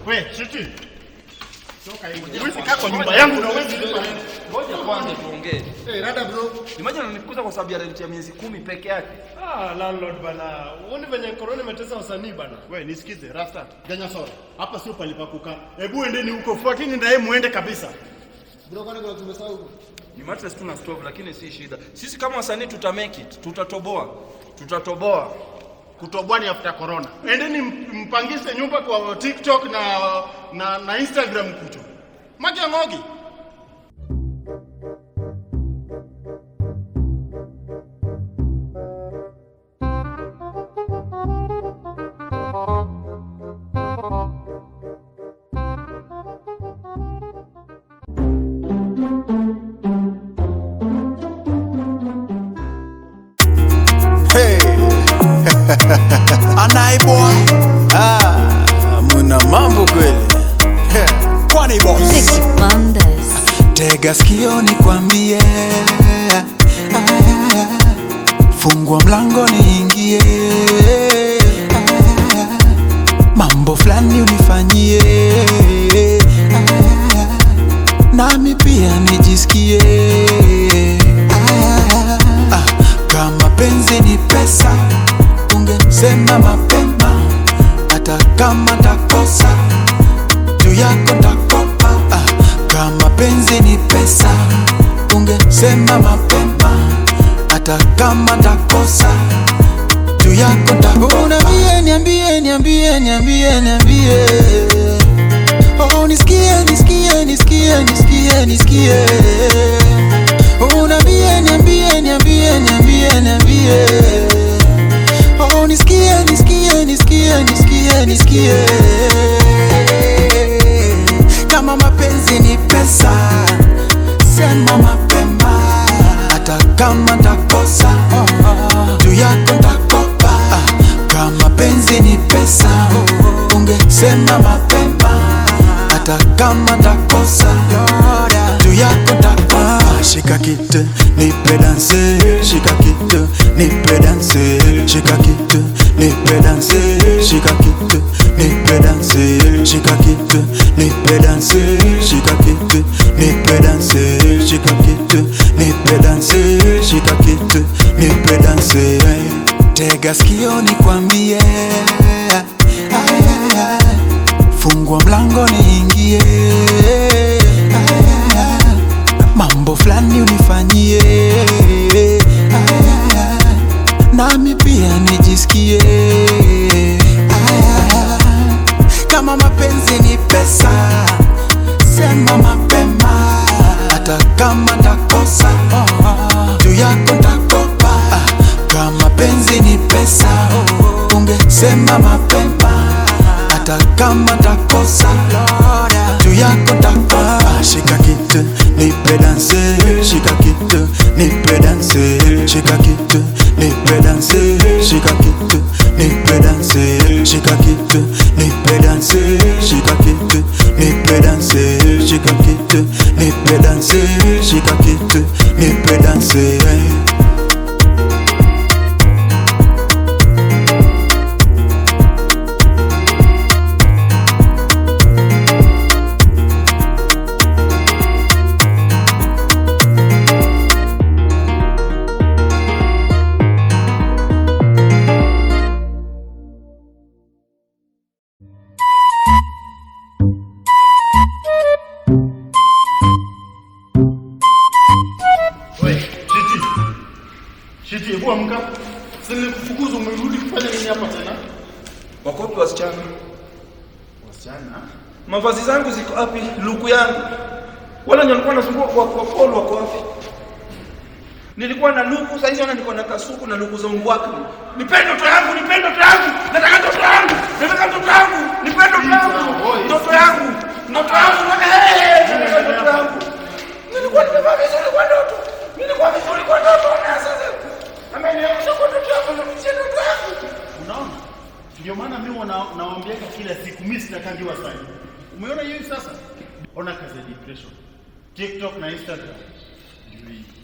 Wewe, shiti. Toka hivi. Huwezi kaa kwa nyumba yangu na huwezi lipa. Ngoja kwanza tuongee. Rada bro. Imagine unanikuza kwa sababu ya rent ya miezi 10 peke yake. Landlord bana. Uone venye corona imetesa wasanii bana. Wewe nisikize, Rasta. Ganya sora. Hapa sio palipa kukaa. Hebu endeni huko fucking ndaye muende kabisa. Bro, kwani kuna tumesahau huko? Ni mattress tu na stove lakini si shida. Sisi kama wasanii tutamake it. Tutatoboa. Kutoboa ni after corona. Endeni mpangishe nyumba kwa TikTok na Instagram kucho. Magi ngogi. Anai boy, muna mambo kweli. Kwani boss tega sikio nikwambie, fungua mlango niingie, mambo fulani unifanyie, nami pia nijisikie. Kama penzi ni pesa ungesema mapema, hata kama takosa juu yako takopa. Kama penzi ni pesa ungesema mapema, hata kama takosa juu yako takopa. Niambie oh, nisikie niambie oh, nisikie. Kama mapenzi ni pesa sema mapema, hata kama takosa juu yako takopa. Kama penzi ni pesa ungesema mapema, hata kama takosa juu yako takopa. Shika kitu nipe danse, shika kitu nipe danse, shika kitu nipe danse, shika kitu nipe danse, shika kitu nipe danse, shika kitu nipe danse, shika kitu nipe danse, shika kitu nipe danse. Tega sikio nikwambie, fungua mlango niingie, mambo fulani unifanyie, nami pia nijisikie. Kama mapenzi ni pesa sema mapema, hata kama takosa juu yako takopa. Kama penzi ni pesa ungesema mapema, hata kama takosa juu yako takopa. Shika kitu nipe danse, shika kitu nipe danse, shika kitu nipe danse, shika kitu nipe danse, shika kitu nipe danse, shika kitu nipe danse, shika kitu nipe danse, shika kitu nipe danse. Shiti, hebu amka. Sisi kufukuza umerudi kufanya nini hapa tena? Wako wapi wasichana? Wasichana? Mavazi zangu ziko wapi? Luku yangu. Wala nilikuwa nasumbua kwa polo wako wapi? Nilikuwa na luku, sasa hizi niko na kasuku na luku za ungwaka. Nipende ndoto yangu. Nataka ndoto yangu. Nipende ndoto yangu. Ndoto yangu. Nilikuwa nimevaa vizuri kwa ndoto. Na sasa ameniamsha kwa ndoto yangu na mchezo wangu. Unaona? Ndio maana mimi nawaambia kila siku mimi sitakangiwa sana. Umeona hiyo sasa? Ona kazi ya depression. TikTok na Instagram.